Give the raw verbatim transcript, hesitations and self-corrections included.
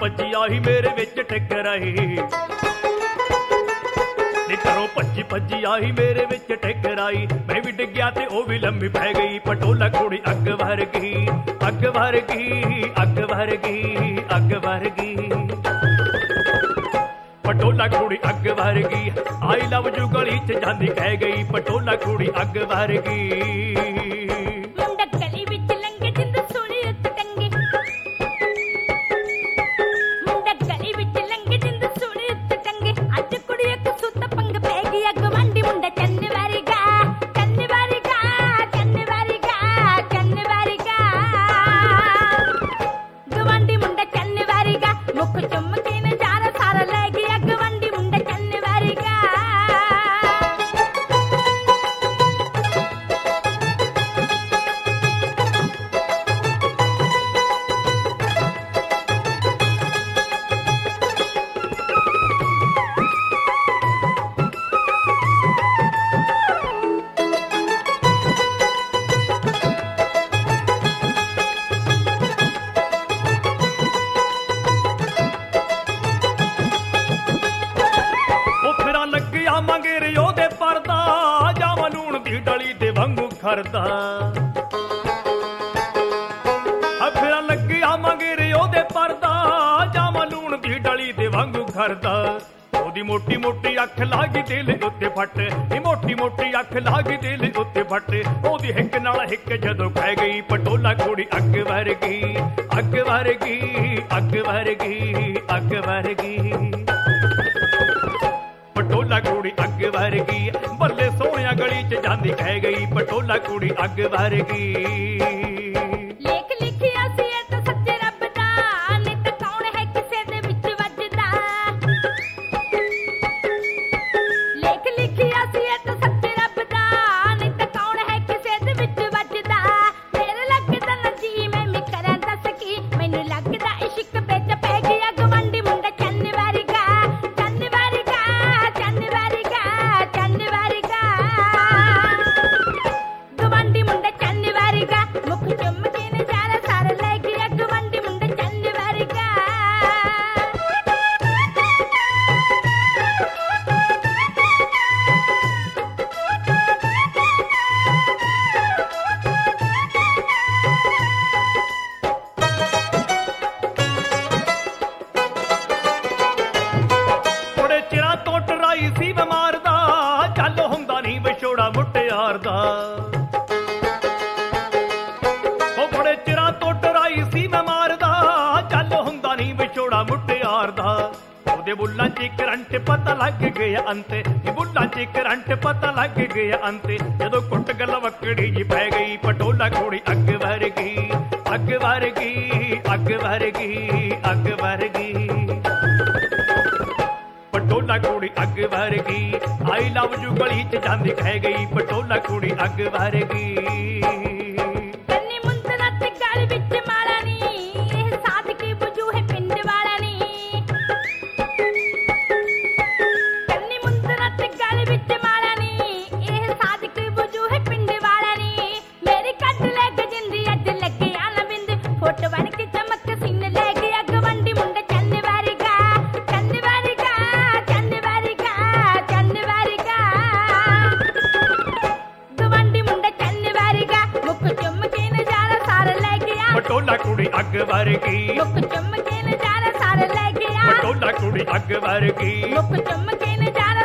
ਭੱਜੀ ਆਹੀ ਮੇਰੇ ਵਿੱਚ ਟਕਰਾਈ ਨੀ ਘਰੋਂ ਭੱਜੀ ਭੱਜੀ ਆਹੀ ਮੇਰੇ ਵਿੱਚ ਟਕਰਾਈ ਮੈਂ ਵੀ ਡਿੱਗਿਆ ਤੇ ਉਹ ਵੀ ਲੰਮੀ ਪੈ ਗਈ ਪਟੋਲਾ ਕੁੜੀ ਅੱਗ ਵਰ ਗਈ ਅੱਗ ਵਰ ਗਈ ਅੱਗ ਵਰ ਗਈ ਅੱਗ ਵਰ ਗਈ ਪਟੋਲਾ ਕੁੜੀ ਅੱਗ ਵਰ ਗਈ ਆਈ ਲਵ ਯੂ ਗਲੀ ਚ ਜਾਂਦੀ ਕਹਿ ਗਈ ਪਟੋਲਾ ਕੁੜੀ ਅੱਗ ਵਰ ਗਈ ਮੁੰਡਾ ਗਲੀ ਵਿੱਚ ਲੰਘੇ ਜਿੰਦ ਸੋਹਣੀ ਉੱਤ ਟੰਗੇ ਮੁੰਡਾ ਗਲੀ ਵਿੱਚ ਲੰਘੇ ਜਿੰਦ ਸੋਹਣੀ ਉੱਤ ਟੰਗੇ ਅੱਜ ਕੁੜੀ ਇੱਕ ਸੁੱਤ ਪੰਗ ਪੈ ਗਈ ਗਵਾਂਢੀ ਮੁੰਡਾ ਚੰਨ ਵਰਗਾ ਚੰਨ ਵਰਗਾ ਚੰਨ ਵਰਗਾ ਚੰਨ ਵਰਗਾ ਗਵਾਂਢੀ ਮੁੰਡਾ ਚੰਨ ਵਰਗਾ ਮੁੱਖ ਚੁੰਮ ਕੇ ਨਜ਼ਾਰਾ ਸਾਰਾ ਲੈ ਗਿਆ ਗਵਾਂਢੀ ਮੁੰਡਾ ਚੰਨ ਵਰਗਾ ਮੰਗੇਰੇ ਉਹਦੇ ਪਰਦਾ ਜਾਵਾਂ ਲੂਣ ਦੀ ਡਲੀ ਦੇ ਵਾਂਗੂ ਖਰਦਾ ਅਫਰਾ ਲੱਗਿਆ ਮੰਗੇਰੇ ਉਹਦੇ ਪਰਦਾ ਜਾਵਾਂ ਲੂਣ ਦੀ ਡਲੀ ਦੇ ਵਾਂਗੂ ਖਰਦਾ ਉਹਦੀ ਮੋਟੀ ਮੋਟੀ ਅੱਖ ਲਾਗੀ ਦਿਲ ਉੱਤੇ ਫੱਟ ਨੀ ਮੋਟੀ ਮੋਟੀ ਅੱਖ ਲਾਗੀ ਦਿਲ ਉੱਤੇ ਫੱਟ ਉਹਦੀ ਹਿੱਕ ਨਾਲ ਹਿੱਕ ਜਦੋਂ ਪੈ ਗਈ ਪਟੋਲਾ ਕੁੜੀ ਅੱਗ ਵਰ ਗਈ ਅੱਗ ਵਰ ਗਈ ਅੱਗ ਵਰ ਗਈ ਅੱਗ ਵਰ ਗਈ ਪਟੋਲਾ ਕੁੜੀ ਅੱਗ ਵਰ ਗਈ ਬੱਲੇ ਸੋਹਣਿਆ ਗਲੀ ਚ ਜਾਂਦੀ ਕਹਿ ਗਈ ਪਟੋਲਾ ਕੁੜੀ ਅੱਗ ਵਰ ਗਈ ਲੇਖ ਲਿਖਿਆ ਸੀ ਇਹ ਤਾਂ ਸੱਚੇ ਰੱਬ ਦਾ ਨਹੀਂ ਤਾਂ ਕੌਣ ਹੈ ਕਿਸੇ ਦੇ ਵਿੱਚ ਵੱਜਦਾ ਲੇਖ ਲਿਖਿਆ ਸੀ ਇਹ ਤਾਂ ਸੱਚੇ ਰੱਬ ਦਾ ਨਹੀਂ ਤਾਂ ਕੌਣ ਹੈ ਕਿਸੇ ਦੇ ਵਿੱਚ ਵੱਜਦਾ ਤੇਰੇ ਲੱਗਦਾ ਨਾ ਜੀ ਮੈਂ ਵੀ ਕਰਾਂ ਦੱਸ ਕੀ ਮੈਨੂੰ ਲੱਗਦਾ ਇਸ਼ਕ ਵਿੱਚ ਪੈ ਗਿਆ ਗਵਾਂਢੀ ਮੁੰਡਾ ਚੰਨ ਵਰਗਾ ਚੰਨ ਵਰਗਾ ਚੰਨ ਵਰਗਾ ਚੰਨ ਵਰਗਾ ਗਵਾਂਢੀ ਮੁੰਡਾ ਚੰਨ ਵਰਗਾ ਮੁੱਖ ਚੁੰਮ ਕੇ ਨਜ਼ਾਰਾ ਸਾਰਾ ਲੈ ਗਿਆ ਗਵਾਂਢੀ ਮੁੰਡਾ ਚੰਨ ਵਰਗਾ ਬੜੇ ਚਿਰਾਂ ਤੋਂ ਟਰਾਈ ਸੀ ਬਿਮਾਰਦਾ ਚੱਲ ਹੁੰਦਾ ਨਹੀਂ ਵਿਛੋੜਾ ਮੁਟਿਆਰ ਦਾ ਉਹ ਬੜੇ ਚਿਰਾਂ ਤੋਂ ਟਰਾਈ ਸੀ ਬਿਮਾਰਦਾ ਚੱਲ ਹੁੰਦਾ ਨਹੀਂ ਵਿਛੋੜਾ ਮੁਟਿਆਰ ਦਾ ਉਹਦੇ ਬੁੱਲਾਂ 'ਚ ਕਰੰਟ ਪਤਾ ਲੱਗ ਗਿਆ ਅੰਤੇ ਇਹ ਬੁੱਲਾਂ 'ਚ ਕਰੰਟ ਪਤਾ ਲੱਗ ਗਿਆ ਅੰਤੇ ਜਦੋਂ ਕੁੱਟ ਗਲ ਵਕੜੀ ਜੀ ਪੈ ਗਈ ਪਟੋਲਾ ਕੁੜੀ ਅੱਗ ਵਰ ਗਈ ਅੱਗ ਵਰ ਗਈ ਅੱਗ ਵਰ ਗਈ ਅੱਗ ਵਰ ਗਈ ਪਟੋਲਾ ਕੁੜੀ ਅੱਗ ਵਰ ਗਈ ਆਈ ਲਵ ਯੂ ਗਲੀ ਚ ਜਾਂਦੀ ਕਹਿ ਗਈ ਪਟੋਲਾ ਕੁੜੀ ਅੱਗ ਵਰ ਗਈ ਕੰਨੀ ਮੁੰਦਰਾ ਤੇ ਗਲ ਵਿੱਚ ਮਾਲਾ ਨੀ ਇਹ ਸਾਦਕੀ ਬੁਝੂ ਹੈ ਪਿੰਡ ਵਾਲਾ ਨੀ ਕੰਨੀ ਮੁੰਦਰਾ ਤੇ ਗਲ ਵਿੱਚ ਮਾਲਾ ਨੀ ਇਹ ਸਾਦਕੀ ਬੁਝੂ ਹੈ ਪਿੰਡ ਵਾਲਾ ਨੀ ਮੇਰੀ ਕੱਢ ਲੈ ਗਜਿੰਦੀ ਅੱਜ ਲੱਗਿਆ ਨਾ ਬਿੰਦ ਫੋਟੋ ਬਣ ਕੇ ਚਮਕ ਸੀਨ ਲੈ ਗਿਆ ਗਵਾਂਢੀ ਮੁੰਡਾ ਚੰਨ ਵਰਗਾ ਚੰਨ ਵਰਗਾ ਚੰਨ ਵਰਗਾ ਚੰਨ ਵਰਗਾ ਗਵਾਂਢੀ ਮੁੰਡਾ ਚੰਨ ਵਰਗਾ ਮੁੱਖ ਚੁੰਮ ਕੇ ਨਜ਼ਾਰਾ ਸਾਰਾ ਲੈ ਗਿਆ ਪਟੋਲਾ ਕੁੜੀ ਅੱਗ ਵਰ ਗਈ ਮੁੱਖ ਚੁੰਮ ਕੇ ਨਜ਼ਾਰਾ ਸਾਰਾ ਲੈ ਗਿਆ ਪਟੋਲਾ ਕੁੜੀ ਅੱਗ ਵਰ ਗਈ ਮੁੱਖ ਚੁੰਮ ਕੇ ਨਜ਼ਾਰਾ